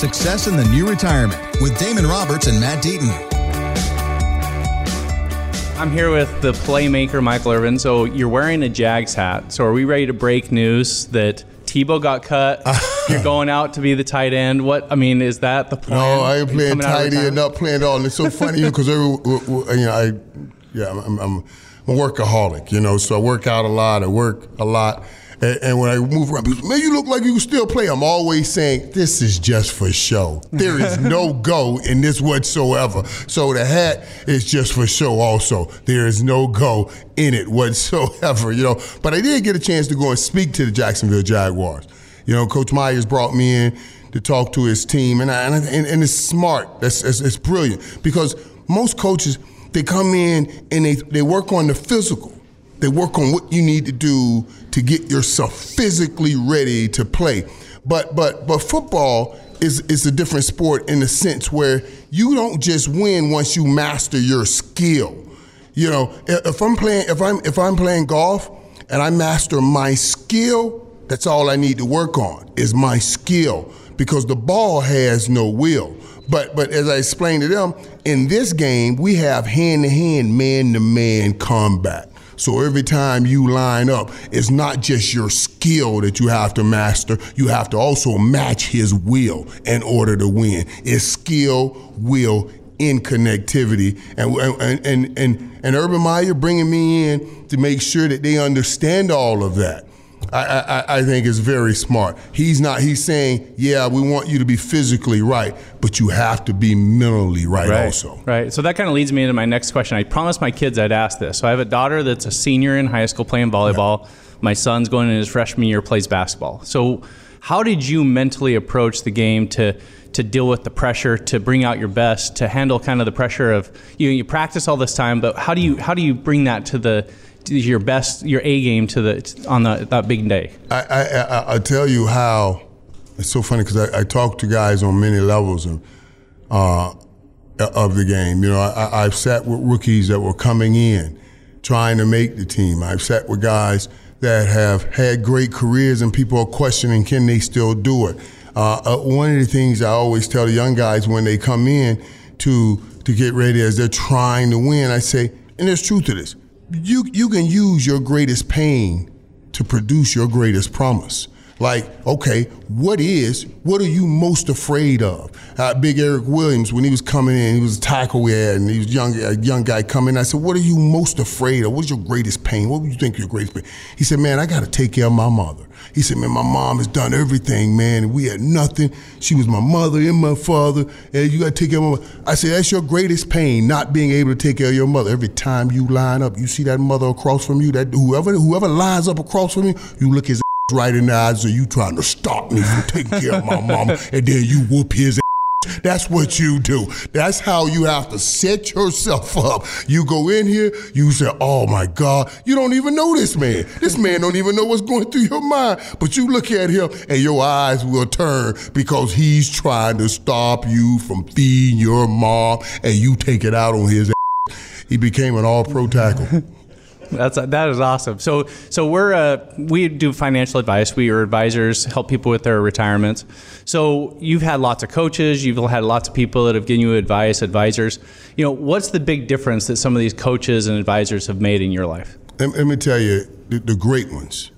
Success in the New Retirement with Damon Roberts and Matt Deaton. I'm here with the playmaker, Michael Irvin. So you're wearing a Jags hat. So are we ready to break news that Tebow got cut? You're going out to be the tight end. Is that the plan? No, I ain't playing tight end, not playing at all. And it's so funny because I'm a workaholic, so I work out a lot, I work a lot. And when I move around, people say, man, you look like you can still play. I'm always saying, this is just for show. There is no go in this whatsoever. So the hat is just for show also. There is no go in it whatsoever, But I did get a chance to go and speak to the Jacksonville Jaguars. Coach Myers brought me in to talk to his team, and it's smart. It's brilliant because most coaches, they come in and they work on the physical. They work on what you need to do to get yourself physically ready to play. But football is a different sport in the sense where you don't just win once you master your skill. If I'm playing golf and I master my skill, that's all I need to work on is my skill because the ball has no will. But as I explained to them, in this game we have hand-to-hand, man-to-man combat. So every time you line up, it's not just your skill that you have to master. You have to also match his will in order to win. It's skill, will, in connectivity. And Urban Meyer bringing me in to make sure that they understand all of that. I think is very smart. He's saying, yeah, we want you to be physically right, but you have to be mentally right also. Right. So that kind of leads me into my next question. I promised my kids I'd ask this. So I have a daughter that's a senior in high school playing volleyball. Yeah. My son's going in his freshman year, plays basketball. So how did you mentally approach the game to deal with the pressure, to bring out your best, to handle kind of the pressure of you practice all this time, but how do you bring that to your best, your A game on that big day? I tell you how it's so funny because I talk to guys on many levels of the game. I've sat with rookies that were coming in trying to make the team. I've sat with guys that have had great careers and people are questioning, can they still do it? One of the things I always tell the young guys when they come in to get ready as they're trying to win, I say, and there's truth to this, you can use your greatest pain to produce your greatest promise. Like, okay, what are you most afraid of? Big Eric Williams, when he was coming in, he was a tackle we had, and he was a young guy coming in. I said, what are you most afraid of? What's your greatest pain? What would you think your greatest pain? He said, man, I got to take care of my mother. He said, man, my mom has done everything, man, and we had nothing. She was my mother and my father, and you got to take care of my mother. I said, that's your greatest pain, not being able to take care of your mother. Every time you line up, you see that mother across from you, that whoever lines up across from you look his right in the eyes, so you trying to stop me from taking care of my mama, and then you whoop his ass. That's what you do. That's how you have to set yourself up. You go in here, you say, oh my God, you don't even know this man. This man don't even know what's going through your mind. But you look at him and your eyes will turn because he's trying to stop you from feeding your mom, and you take it out on his ass. He became an all-pro tackle. That is awesome. So we do financial advice. We are advisors, help people with their retirements. So you've had lots of coaches. You've had lots of people that have given you advice, advisors. What's the big difference that some of these coaches and advisors have made in your life? Let me tell you, the great ones,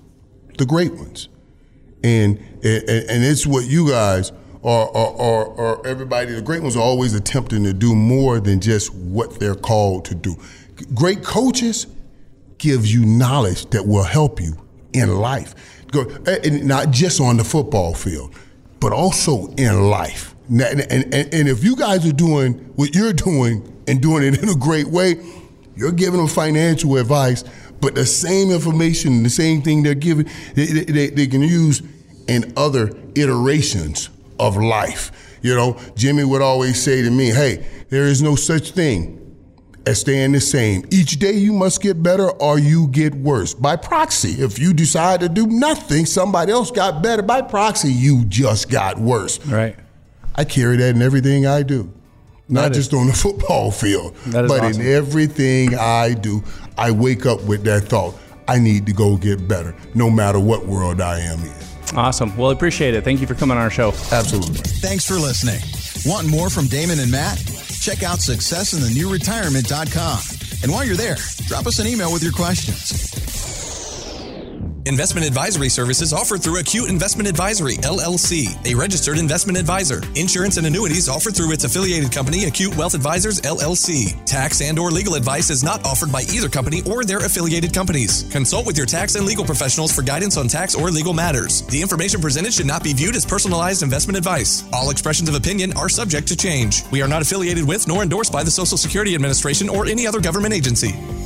and it's what you guys are everybody. The great ones are always attempting to do more than just what they're called to do. Great coaches gives you knowledge that will help you in life, not just on the football field, but also in life. And if you guys are doing what you're doing and doing it in a great way, you're giving them financial advice, but the same information, the same thing they're giving, they can use in other iterations of life. Jimmy would always say to me, hey, there is no such thing as staying the same. Each day you must get better or you get worse. By proxy, if you decide to do nothing, somebody else got better. By proxy, you just got worse. Right. I carry that in everything I do. Not just on the football field, but awesome. In everything I do, I wake up with that thought, I need to go get better, no matter what world I am in. Awesome. Well, I appreciate it. Thank you for coming on our show. Absolutely. Thanks for listening. Want more from Damon and Matt? Check out successinthenewretirement.com. And while you're there, drop us an email with your questions. Investment advisory services offered through Acute Investment Advisory, LLC, a registered investment advisor. Insurance and annuities offered through its affiliated company, Acute Wealth Advisors, LLC. Tax and or legal advice is not offered by either company or their affiliated companies. Consult with your tax and legal professionals for guidance on tax or legal matters. The information presented should not be viewed as personalized investment advice. All expressions of opinion are subject to change. We are not affiliated with nor endorsed by the Social Security Administration or any other government agency.